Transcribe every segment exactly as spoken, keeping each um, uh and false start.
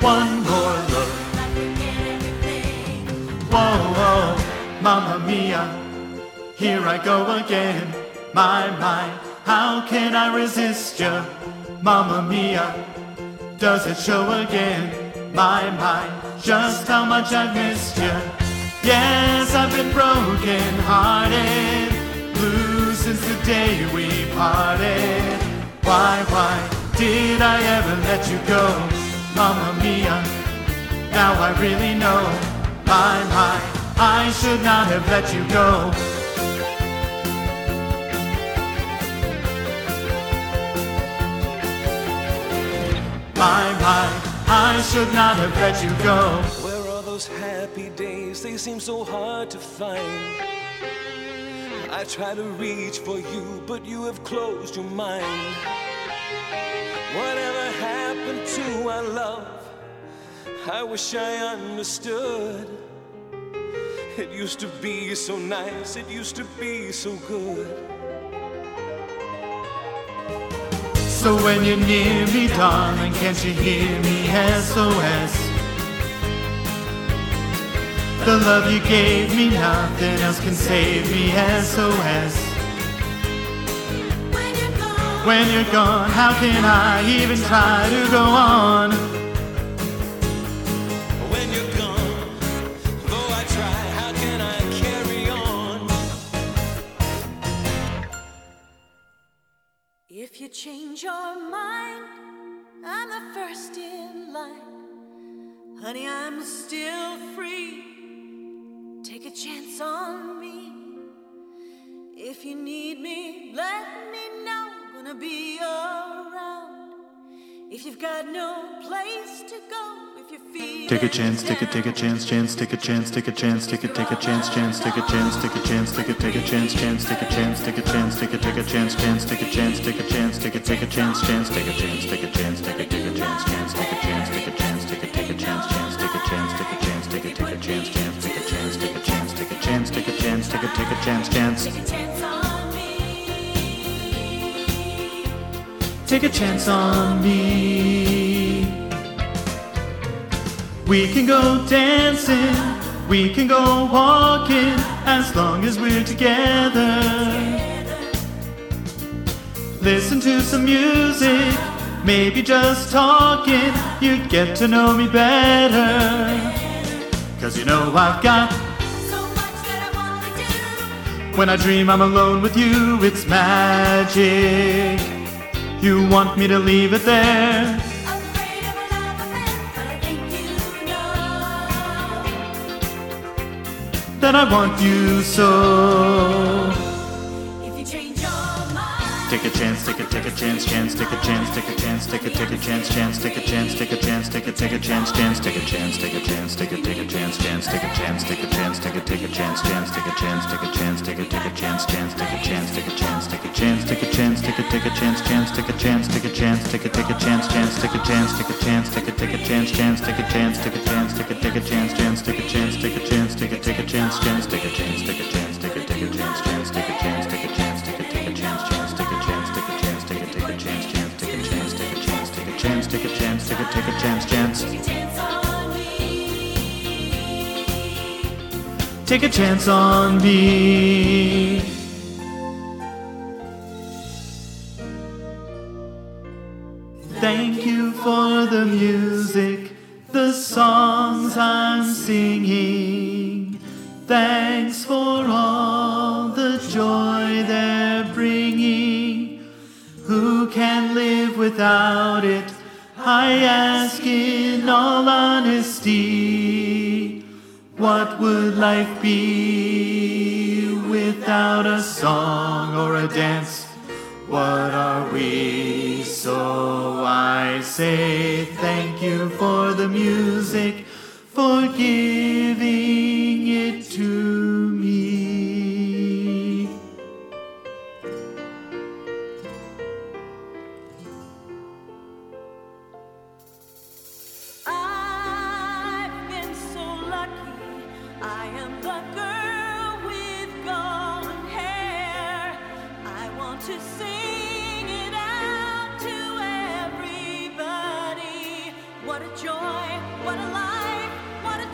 One more look. Whoa, whoa, Mamma Mia, here I go again. My, my, how can I resist ya? Mamma Mia, does it show again? My, my, just how much I've missed ya. Yes, I've been broken hearted, blue since the day we parted. Why, why did I ever let you go? Mamma Mia, now I really know. My, my, I should not have let you go. My, my, I should not have let you go. Where are those happy days? They seem so hard to find. I try to reach for you, but you have closed your mind. Whatever happened to our love? I wish I understood. It used to be so nice, it used to be so good. So when you're near me, darling, can't you hear me? S O S. The love you gave me, nothing else can save me. S O S. When you're gone, when you're gone, how can I even try to go on? When you're gone, though I try, how can I carry on? if you change your mind, I'm the first in line. Honey, I'm still free. Take a chance on me. If you need me, let me know. Gonna be around. If you've got no place to go, if you feel Take a chance, take a take a chance, chance, take a chance, take a chance, take a take a chance, chance, take a chance, take a chance, take a take a chance, chance, take a chance, take a chance, take a take a chance, chance, take a chance, take a chance, take a take a chance, chance, take a chance, take a chance, take a take a chance, chance, take a chance, take a chance, take a take a chance, chance, take a chance, take a chance, take a take a chance, chance, take a chance, take a chance, take a chance, take a chance, take a take a chance, chance. Take a chance on me. Take a chance on me. We can go dancing, we can go walking, as long as we're together. Listen to some music, maybe just talking, you'd get to know me better. Cause you know I've got, So much that I wanna do. when I dream I'm alone with you, it's magic. You want me to leave it there? Afraid of a love affair, but I think you know That I want you so. if you change your mind. Take a chance, take a take a chance, chance, take a chance, take a chance, take a take a chance, chance, take a chance, take a chance, take a take a chance, chance, take a chance, take a chance, take a take a chance, chance, take a chance, take a chance, take a take a chance, chance, take a chance, take a chance, take a take a chance, chance, take a chance, take a chance, take a chance, take a chance, take a take a chance, chance, take a chance, take a chance, take a take a chance, chance, take a chance, take a chance, take a take a chance, chance, take a chance, take a chance, take a take a chance, chance, take a chance, take a chance, take a take a chance, chance, take a chance, take a chance, take a take a chance, chance, take a chance, take a chance, take a take a chance, chance, take a chance, take a chance, take a take a chance, chance, take a chance, take a chance, take a chance, take a chance, take a take a chance, chance. Take a chance on me. Take a chance on me. Thank you for the music, the songs I'm singing. Thanks for all the joy they're bringing. Who can live without it? I ask in all honesty. What would life be without a song or a dance? What are we? So I say thank you for the music, for giving it to me. I've been so lucky. I am the girl with golden hair. I want to sing it out to everybody. What a joy. What a life, what a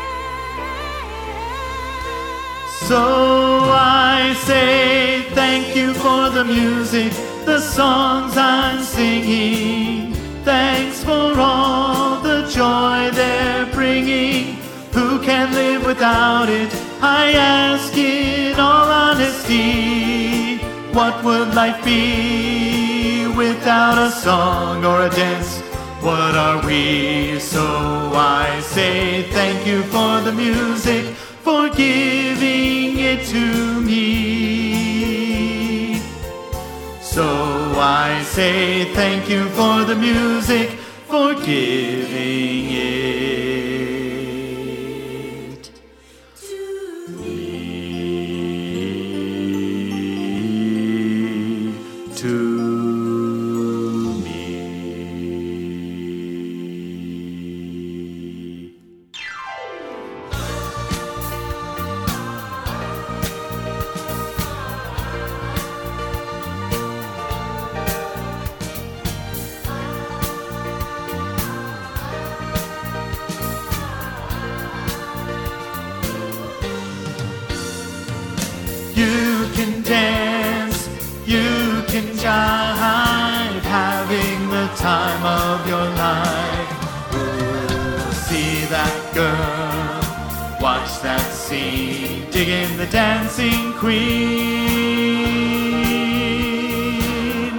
chance. So I say thank you for the music, the songs I'm singing. Thanks for all the joy they're bringing. Who can live without it? I ask in all honesty. What would life be without a song or a dance? What are we? So I say thank you for the music, for giving it to me. So I say thank you for the music, for giving it to me. To me. You can dance, you can jive, having the time of your life. Ooh, see that girl, watch that scene, dig in the dancing queen.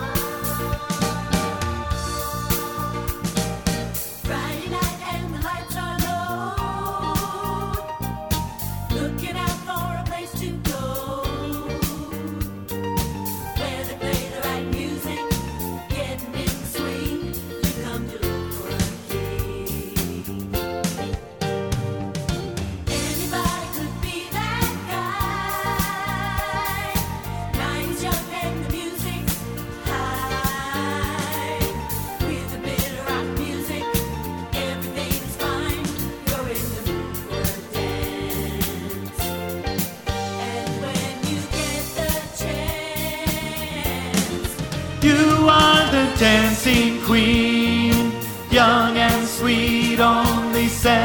Friday night and the lights are low, looking out for a place to go, where they play the right music, getting in the swing. You come to look for a king. Anybody could be that guy. Nine's young and the music's high. With a bit of rock music, everything's fine. You're in the mood for a dance. And when you get the chance, You are the dancing queen, young and sweet, only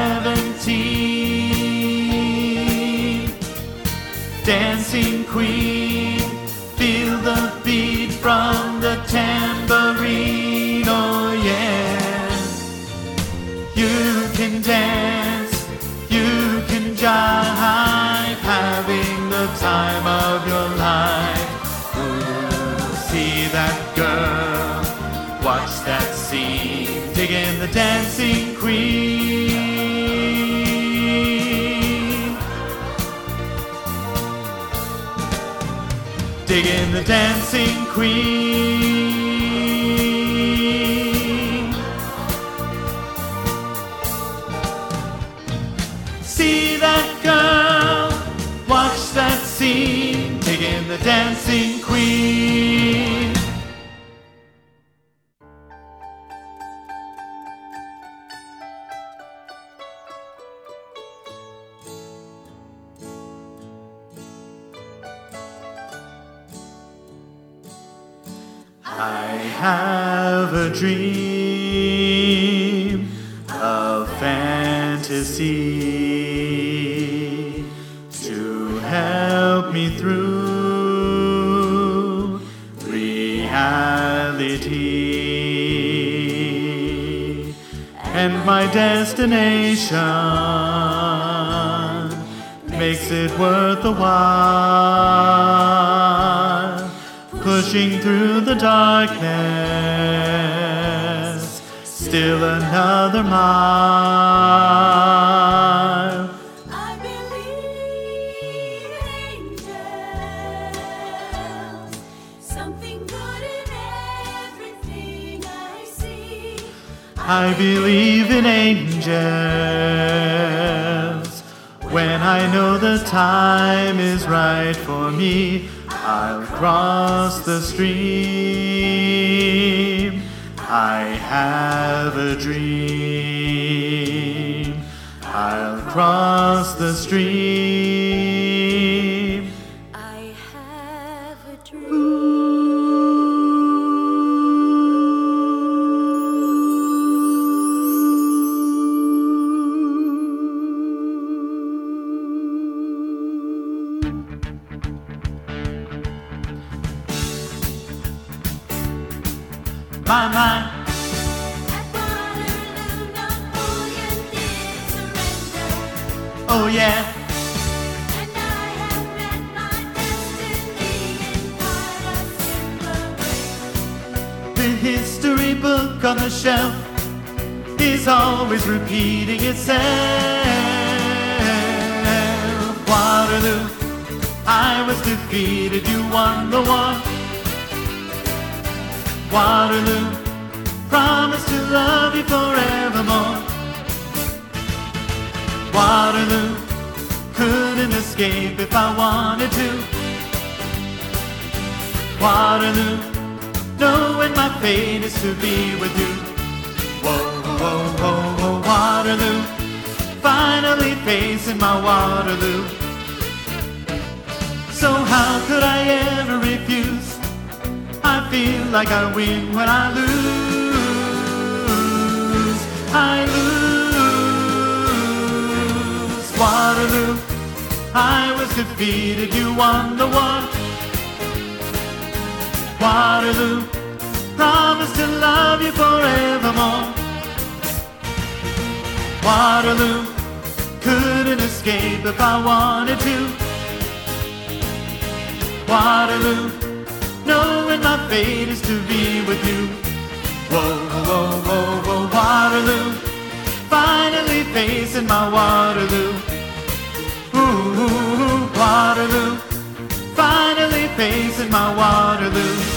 seventeen. Dancing queen, feel the beat from the tambourine, oh yeah. You can dance, you can jive, having the time of your life. Ooh, see that girl, watch that scene, dig in the dancing queen. Dig in the dancing queen. See that girl, watch that scene, dig in the dancing queen. I have a dream, a fantasy to help me through reality, and my destination makes it worth the while. Pushing through the darkness, still another mile. I believe angels, something good in everything I see. I believe in angels. When I know the time is right for me, I'll cross the stream. I have a dream. I'll cross the stream. I have a dream. oh yeah. And I have met my destiny in quite a similar way. The history book on the shelf is always repeating itself. Waterloo, I was defeated, you won the war. Waterloo, promise to love you forevermore. Waterloo, couldn't escape if I wanted to. Waterloo, knowing my fate is to be with you. Whoa, whoa, whoa, whoa, Waterloo, finally facing my Waterloo. So how could I ever refuse? I feel like I win when I lose. I lose. Waterloo, I was defeated, you won the war. Waterloo, promise to love you forevermore. Waterloo, couldn't escape if I wanted to. Waterloo, knowing my fate is to be with you. Whoa, whoa, whoa, whoa, Waterloo, finally facing my Waterloo. Ooh, ooh, ooh, Waterloo, finally facing my Waterloo.